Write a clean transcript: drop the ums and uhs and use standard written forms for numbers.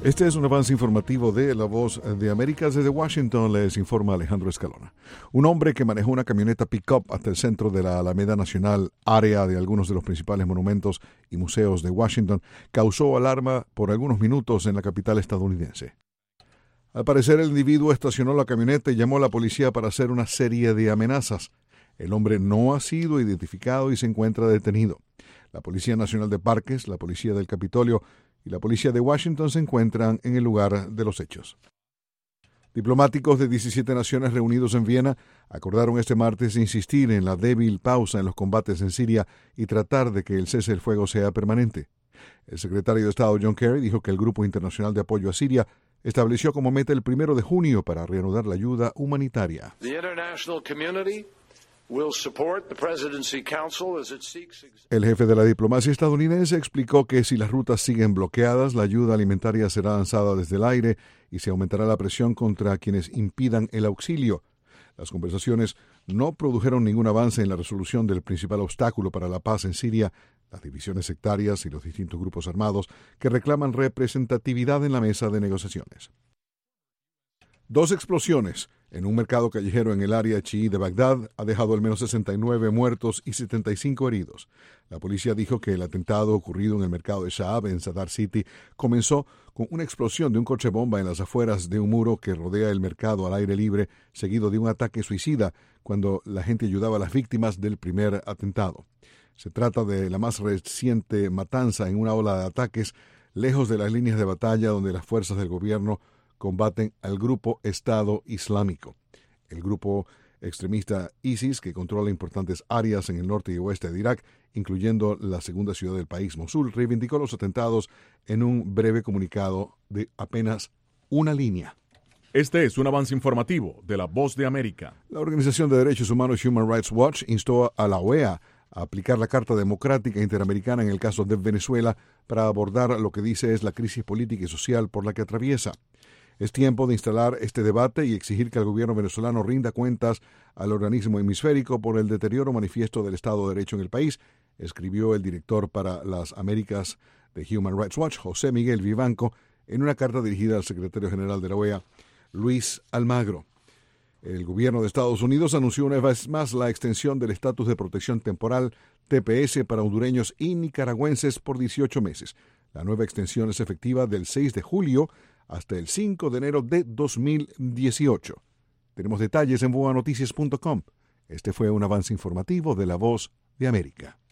Este es un avance informativo de La Voz de América. Desde Washington les informa Alejandro Escalona. Un hombre que manejó una camioneta pick-up hasta el centro de la Alameda Nacional, área de algunos de los principales monumentos y museos de Washington, causó alarma por algunos minutos en la capital estadounidense. Al parecer, el individuo estacionó la camioneta y llamó a la policía para hacer una serie de amenazas. El hombre no ha sido identificado y se encuentra detenido. La Policía Nacional de Parques, la Policía del Capitolio y la Policía de Washington se encuentran en el lugar de los hechos. Diplomáticos de 17 naciones reunidos en Viena acordaron este martes insistir en la débil pausa en los combates en Siria y tratar de que el cese del fuego sea permanente. El secretario de Estado John Kerry dijo que el Grupo Internacional de Apoyo a Siria estableció como meta el 1 de junio para reanudar la ayuda humanitaria. El jefe de la diplomacia estadounidense explicó que si las rutas siguen bloqueadas, la ayuda alimentaria será lanzada desde el aire y se aumentará la presión contra quienes impidan el auxilio. Las conversaciones no produjeron ningún avance en la resolución del principal obstáculo para la paz en Siria, las divisiones sectarias y los distintos grupos armados que reclaman representatividad en la mesa de negociaciones. 2 explosiones en un mercado callejero en el área chií de Bagdad ha dejado al menos 69 muertos y 75 heridos. La policía dijo que el atentado ocurrido en el mercado de Shahab en Sadr City comenzó con una explosión de un coche bomba en las afueras de un muro que rodea el mercado al aire libre, seguido de un ataque suicida cuando la gente ayudaba a las víctimas del primer atentado. Se trata de la más reciente matanza en una ola de ataques lejos de las líneas de batalla donde las fuerzas del gobierno combaten al grupo Estado Islámico. El grupo extremista ISIS, que controla importantes áreas en el norte y oeste de Irak, incluyendo la segunda ciudad del país, Mosul, reivindicó los atentados en un breve comunicado de apenas una línea. Este es un avance informativo de La Voz de América. La Organización de Derechos Humanos Human Rights Watch instó a la OEA a aplicar la Carta Democrática Interamericana en el caso de Venezuela para abordar lo que dice es la crisis política y social por la que atraviesa. Es tiempo de instalar este debate y exigir que el gobierno venezolano rinda cuentas al organismo hemisférico por el deterioro manifiesto del Estado de Derecho en el país, escribió el director para las Américas de Human Rights Watch, José Miguel Vivanco, en una carta dirigida al secretario general de la OEA, Luis Almagro. El gobierno de Estados Unidos anunció una vez más la extensión del estatus de protección temporal TPS para hondureños y nicaragüenses por 18 meses. La nueva extensión es efectiva del 6 de julio hasta el 5 de enero de 2018. Tenemos detalles en boanoticias.com. Este fue un avance informativo de La Voz de América.